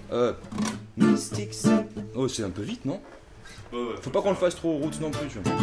Mystique Sap. Oh, c'est un peu vite, non? Ouais, Faut pas qu'on le fasse trop roots non plus, tu vois.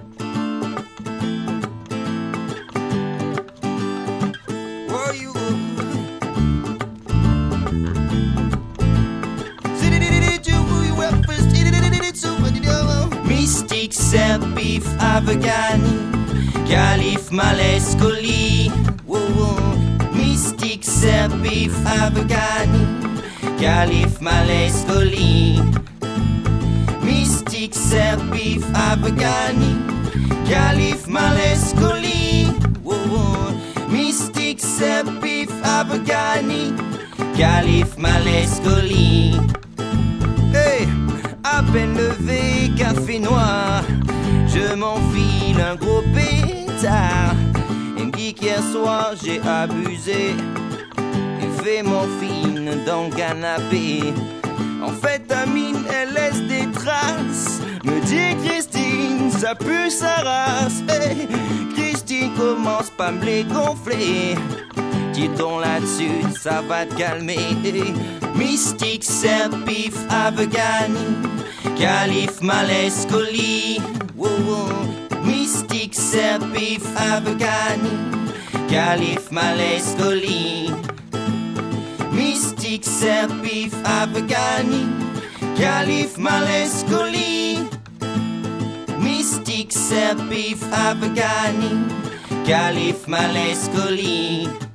Mystique Sap Beef Afghani Calif Malescoli Mystique Sap Beef Afghani Calif Malescoli Mystique Sap Beef Afghani Calif Malescoli Mystique Sap Beef Afghani Calif Malescoli. Hey, à peine levé, café noir, je m'enfile un gros pétard. Et me dit qu'hier soir j'ai abusé et fait mon film dans le canapé. En fait, Amine, elle laisse des traces. Me dit Christine, ça pue sa race. Hey, Christine commence pas me les gonfler. Dis-donc là-dessus, ça va te calmer. Hey, Mystique Sap Beef Afghani Calif Malescoli. Mystique Sap Beef Afghani Calif Malescoli. Mystique Sap Beef Afghani Calif Malescoli. Mystique Sap Beef Afghani Calif Malescoli.